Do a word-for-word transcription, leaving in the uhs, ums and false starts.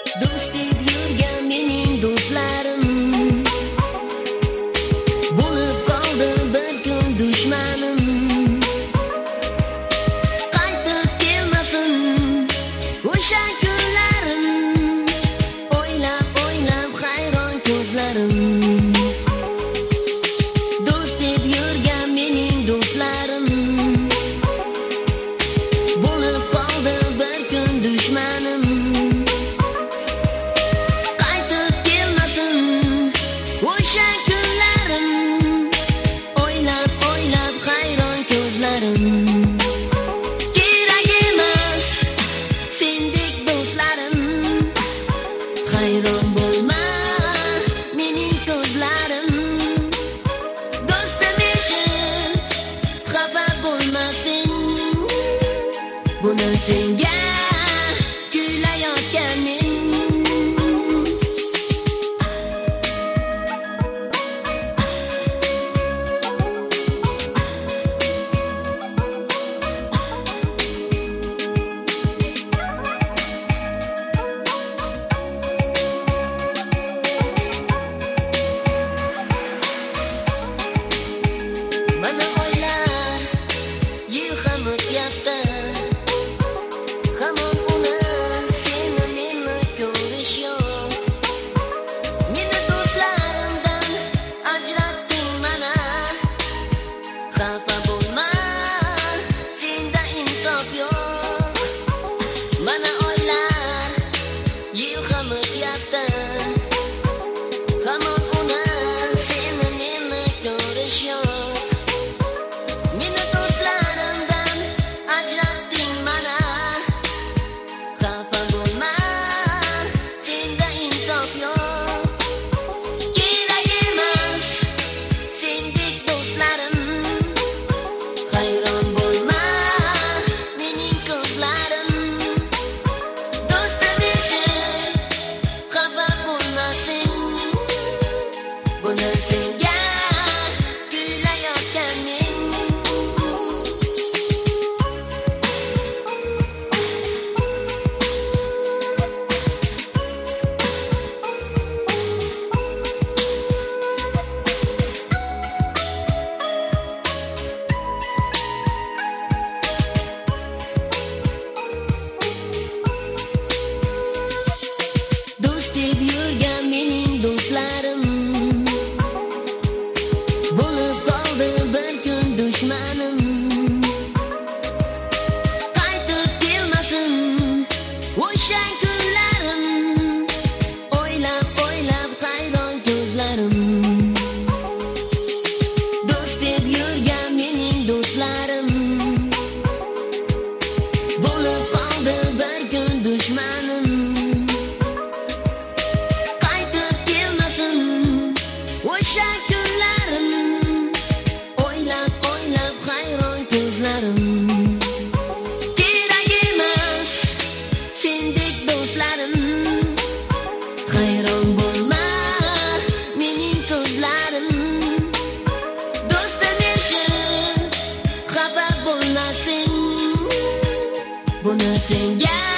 Do'st deb yurgan mening do'stlarim bo'lib qoldi bir kun dushmanim. Qaytib kelmasin o'sha kunlarim, o'ylab o'ylab hayron ko'zlarim. Do'st deb yurgan mening do'stlarim bo'lib qoldi bir kun dushmanim. Qaytib kelmasin o'sha kunlarim, o'ylab o'ylab hayron ko'zlarim. Kerak emas sendek do'stlarim, hayron bo'lma mening ko'zlarim. Do'stim eshit, xafa bo'lmasin, buni senga kuylayotgan men. Mana oylar, yil ham o'tyapti, hamon uni seni meni ko'rish yo'q. Meni do'stlarimdan ajratding mana, xafa bo'lma senda insof yo'q. Mana oylar, yil ham o'tyapti, hamon uni seni meni ko'rish yo'q. Meni do'stlarimdan ajratding mana, xafa bo'lma senda insof yo'q. Kerak emas sendek do'stlarim, hayron bo'lma mening ko'zlarim. Do'stim eshit, xafa bo'lmasin, buni senga kuylayotgan men. Do'st deb yurgan mening do'stlarim bo'lib qoldi bir kun dushmanim. Qaytib kelmasin o'sha kunlarim, o'ylab o'ylab hayron ko'zlarim. Do'st deb yurgan mening do'stlarim bo'lib qoldi bir kun dushmanim. Qaytib kelmasin o'sha kunlarim, o'ylab o'ylab hayron ko'zlarim. Kerak emas sendek do'stlarim, hayron bo'lma mening ko'zlarim. Do'stim eshit, xafa bo'lmasin, buni senga